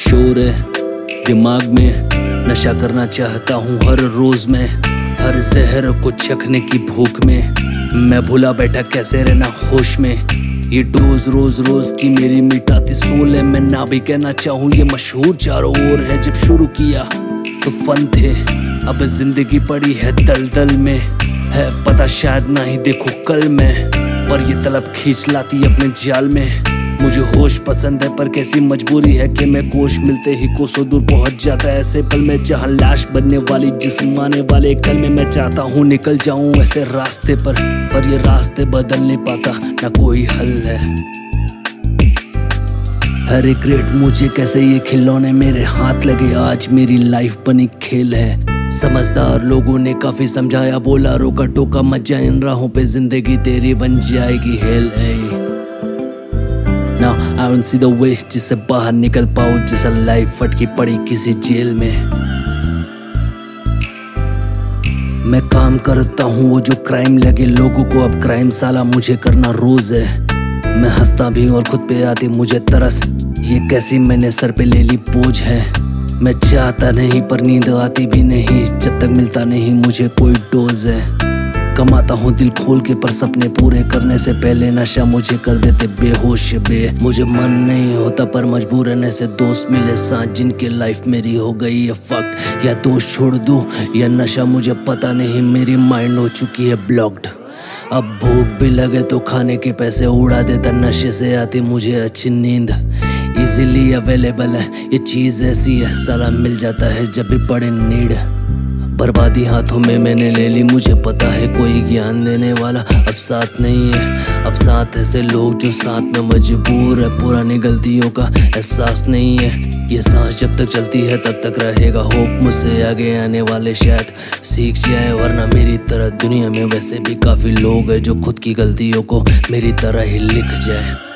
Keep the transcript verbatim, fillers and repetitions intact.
शोर है दिमाग में, नशा करना चाहता हूँ हर रोज में, हर जहर को चखने की भूख में। मैं भूला बैठा कैसे रहना होश में, ये डोज रोज रोज की मेरी मिटाती सोल है। मैं ना भी कहना चाहूँ ये मशहूर चारों ओर है। जब शुरू किया तो फन थे, अब जिंदगी पड़ी है दलदल में, है पता शायद ना ही देखो कल में, पर ये तलब खींच लाती अपने जाल में। मुझे होश पसंद है पर कैसी मजबूरी है कि मैं कोश मिलते ही कोसों दूर पहुंच जाता है ऐसे पल में, जहां लाश बनने वाली जिस्म आने वाले कल में। मैं चाहता हूँ निकल जाऊं ऐसे रास्ते पर, पर ये रास्ते बदल नहीं पाता, ना कोई हल है। हर एक रेट मुझे कैसे ये खिलौने मेरे हाथ लगे, आज मेरी लाइफ बनी खेल है। समझदार लोगों ने काफी समझाया, बोला रोका टोका मत जा इन राहों पे, जिंदगी तेरी बन जाएगी हेल है। Now I don't see the way जिससे बाहर निकल पाऊँ, जैसा लाइफ फटकी पड़ी किसी जेल में। मैं काम करता हूँ वो जो क्राइम लगे लोगों को, अब क्राइम साला मुझे करना रोज है। मैं हंसता भी और खुद पे आती मुझे तरस, ये कैसी मैंने सर पे ले ली बोझ है। मैं चाहता नहीं पर नींद आती भी नहीं, जब तक मिलता नहीं मुझे कोई डोज है। कमाता हूँ दिल खोल के पर सपने पूरे करने से पहले नशा मुझे कर देते बेहोश बे। मुझे मन नहीं होता पर मजबूर रहने से दोस्त मिले साथ, जिनके लाइफ मेरी हो गई है फक्ड। या दोस्त छोड़ दूँ या नशा मुझे पता नहीं, मेरी माइंड हो चुकी है ब्लॉक्ड। अब भूख भी लगे तो खाने के पैसे उड़ा देता, नशे से आती मुझे अच्छी नींद। इजीली अवेलेबल है ये चीज़ ऐसी है, साला मिल जाता है जब भी पड़े नीड। बर्बादी हाथों में मैंने ले ली, मुझे पता है कोई ज्ञान देने वाला अब साथ नहीं है। अब साथ ऐसे लोग जो साथ में मजबूर है, पुरानी गलतियों का एहसास नहीं है। ये सांस जब तक चलती है तब तक रहेगा होप, मुझसे आगे आने वाले शायद सीख जाए, वरना मेरी तरह दुनिया में वैसे भी काफ़ी लोग हैं जो खुद की गलतियों को मेरी तरह ही लिख जाए।